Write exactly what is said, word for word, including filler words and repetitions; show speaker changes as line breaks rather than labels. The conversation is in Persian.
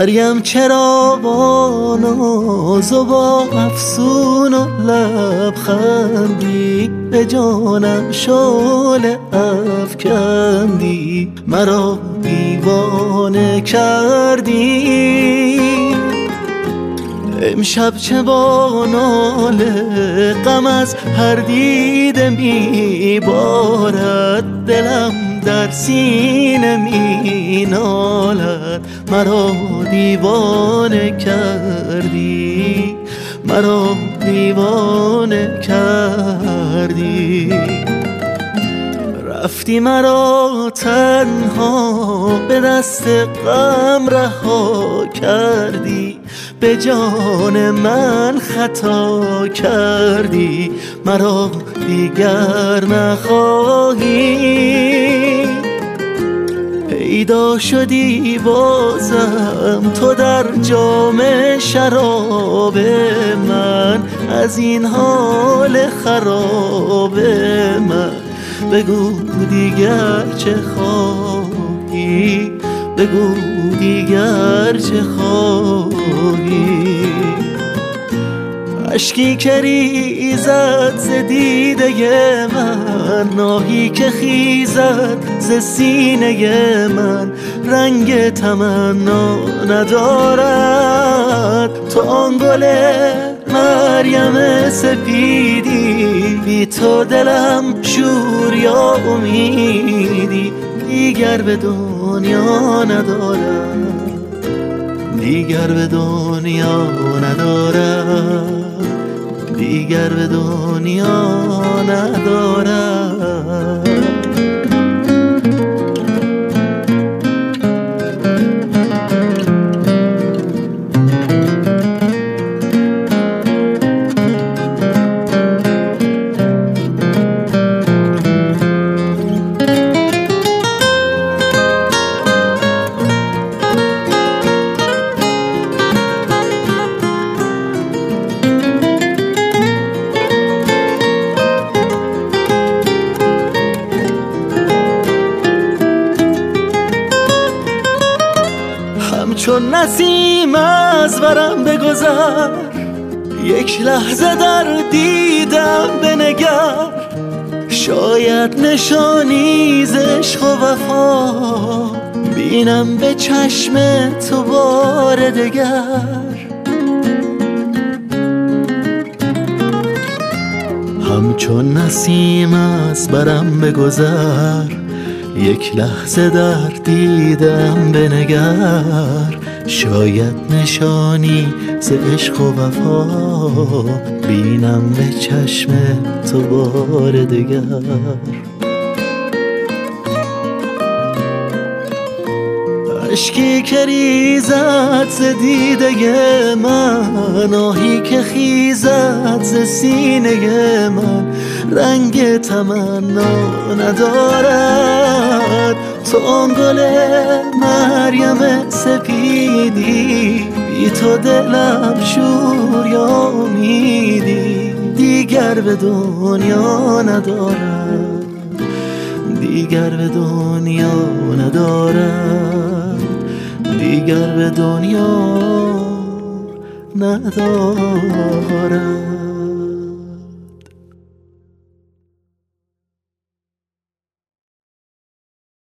مریم چرا با ناز و با افسون و لبخندی به جانم شعله افکندی، مرا دیوانه کردی. امشب چه با ناله غم از هر دیده میبارد، دلم در سینه می نالد. مرا دیوانه کردی، مرا دیوانه کردی. رفتی مرا تنها به دست غم رها کردی، به جان من خطا کردی. مرا دیگر نخواهی، پیدا شدی بازم تو در جام شراب من، از این حال خراب من. بگو دیگر چه خواهی، بگو دیگر چه خواهی. اشکی که ریزد ز دیده من، ناهی که خیزد ز سینه من، رنگ تمنا ندارد تو آن گل مریم سپیدی. بی تو دلم شور یا امیدی، دیگر به دنیا ندارم، دیگر به دنیا ندارم، دیگر به دنیا ندارم. چون نسیم از برم بگذر، یک لحظه در دیدم بنگر. شاید نشانی ز عشق و وفا بینم به چشم تو بار دگر. همچون نسیم از برم بگذر، یک لحظه در دیدم بنگر. شاید نشانی ز عشق و وفا بینم به چشم تو بار دگر. اشکی که ریزد ز دیده من، آهی که خیزد ز سینه من، رنگ تمنا ندارد تو آن گل مریم سپیدی. بی تو دلم شور یا امیدی، دیگر به دنیا ندارم، دیگر به دنیا ندارم، دیگر به دنیا ندارم.